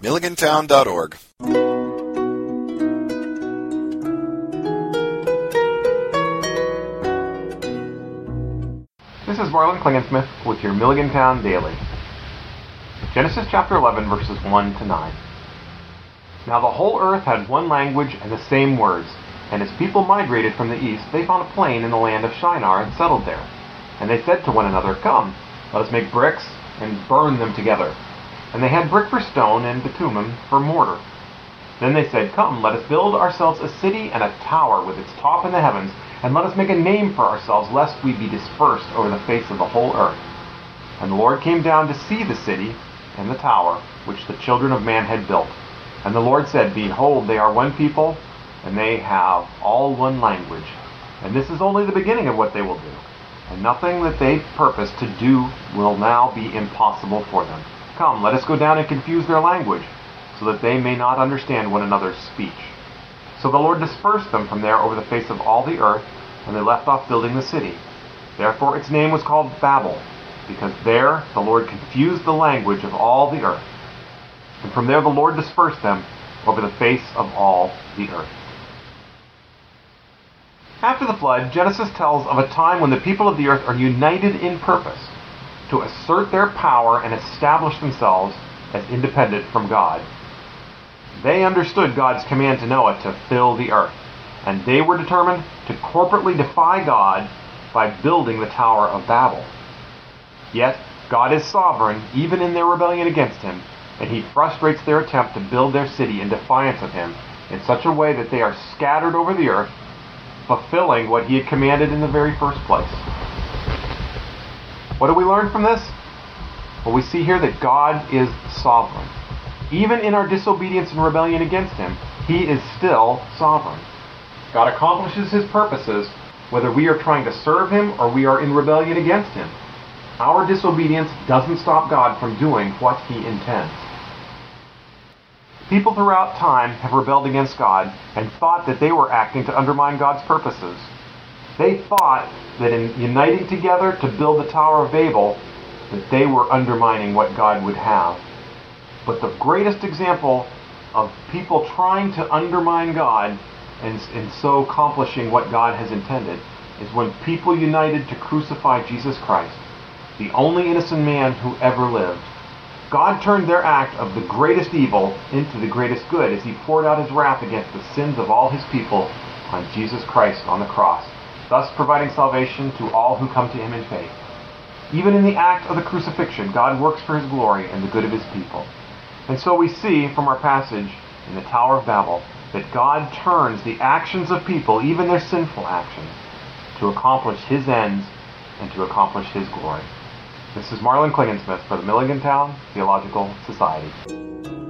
milligantown.org. This is Marlon Klingensmith with your Milligantown Daily. Genesis chapter 11, verses 1 to 9. Now the whole earth had one language and the same words, and as people migrated from the east, they found a plain in the land of Shinar and settled there. And they said to one another, "Come, let us make bricks and burn them together." And they had brick for stone and bitumen for mortar. Then they said, "Come, let us build ourselves a city and a tower with its top in the heavens, and let us make a name for ourselves, lest we be dispersed over the face of the whole earth." And the Lord came down to see the city and the tower, which the children of man had built. And the Lord said, "Behold, they are one people, and they have all one language. And this is only the beginning of what they will do. And nothing that they purpose to do will now be impossible for them. Come, let us go down and confuse their language, so that they may not understand one another's speech." So the Lord dispersed them from there over the face of all the earth, and they left off building the city. Therefore its name was called Babel, because there the Lord confused the language of all the earth. And from there the Lord dispersed them over the face of all the earth. After the flood, Genesis tells of a time when the people of the earth are united in purpose to assert their power and establish themselves as independent from God. They understood God's command to Noah to fill the earth, and they were determined to corporately defy God by building the Tower of Babel. Yet, God is sovereign even in their rebellion against Him, and He frustrates their attempt to build their city in defiance of Him in such a way that they are scattered over the earth, fulfilling what He had commanded in the very first place. What do we learn from this? Well, we see here that God is sovereign. Even in our disobedience and rebellion against Him, He is still sovereign. God accomplishes His purposes whether we are trying to serve Him or we are in rebellion against Him. Our disobedience doesn't stop God from doing what He intends. People throughout time have rebelled against God and thought that they were acting to undermine God's purposes. They thought that in uniting together to build the Tower of Babel, that they were undermining what God would have. But the greatest example of people trying to undermine God and so accomplishing what God has intended is when people united to crucify Jesus Christ, the only innocent man who ever lived. God turned their act of the greatest evil into the greatest good as He poured out His wrath against the sins of all His people on Jesus Christ on the cross, thus providing salvation to all who come to Him in faith. Even in the act of the crucifixion, God works for His glory and the good of His people. And so we see from our passage in the Tower of Babel that God turns the actions of people, even their sinful actions, to accomplish His ends and to accomplish His glory. This is Marlon Klingensmith for the Milligantown Theological Society.